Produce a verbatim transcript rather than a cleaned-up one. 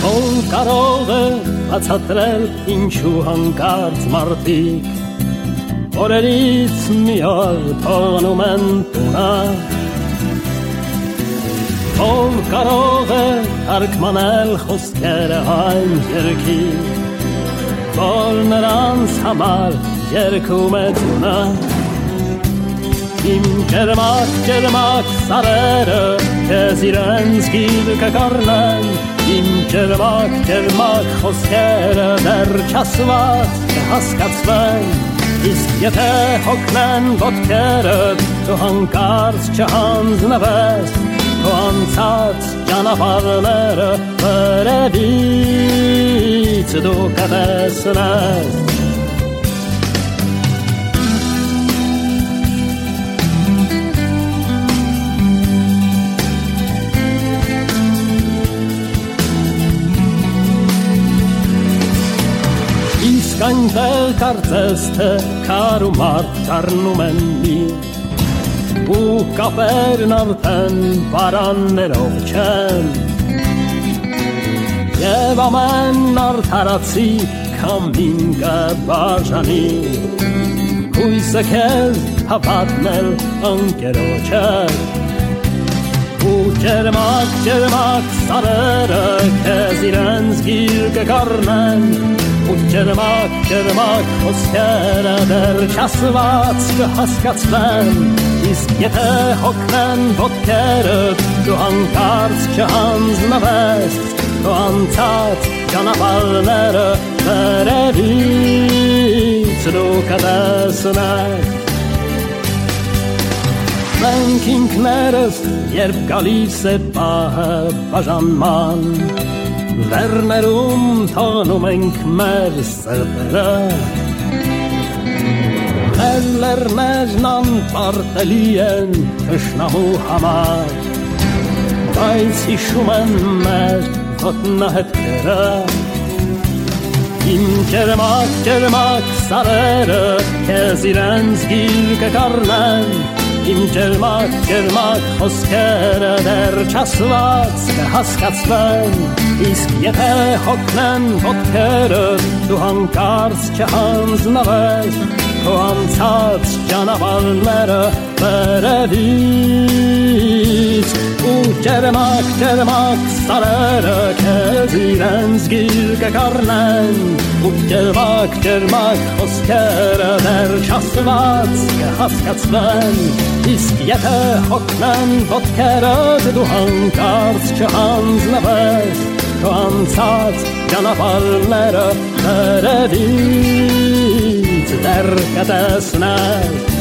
Կարող է բացատրել ինչու հանկարծ մարդիկ օրերից մի օր թողնում են տունը Ով կարող է թարգմանել խոսքերը այն երգի որ նրանց համար երգում է տունը Իմ ջերմակ ջերմակ սարերը քեզ իրենց գիրկը կառնեն Իմ ջերմակ ջերմակ խոսքերը դեռ չասված կհասկացվեն Իսկ եթե հոգնեն ոտքերդ դու հանկարծ չհանձնվես Քո անցած ճանապարհները վերևից դու կտեսնես Այնտեղ կարծես թե քար ու մարդ դառնում են մի ու կապերն արդեն բարաններով չեն Եվ ամեն արդարացի քամին կբաժանի Հույսը քեզ հավատնել ընկերոջը ու ջերմակ ջերմակ սարերը քեզ իրենց գիրկը կառնեն ու ջերմակ ջերմակ խոսքերը դեռ չասված կհասկացվեն Իսկ եթե հոգնեն ոտքերդ դու հանկարծ չհանձնվես Քո անցած ճանապարհները վերևից դու կտեսնես Մենք ինքներս երբ գալիս է պահը բաժանման Լեռներում թողնում ենք մեր սրտերը Մեր լեռներն անպարտելի են թշնամու համար Բայց հիշում են մեր ոտնահետքերը Իմ ջերմակ ջերմակ սարերը քեզ իրենց գիրկը կառնեն Իմ ջերմակ ջերմակ խոսքերը դեռ չասված կհասկացվեն Իսկ եթե հոգնեն ոտքերդ դու հանկարծ չհանձնվես Քո անցած ճանապարհները վերևից ու ջերմակ ջերմակ սարերը քեզ իրենց գիրկը կառնեն ու ջերմակ ջերմակ խոսքերը դեռ չասված կհասկացվեն Իսկ եթե հոգնեն ոտքերդ դու հանկարծ չհանձնվես Քո անցած ճանապարհները վերևից դեռ կտեսնես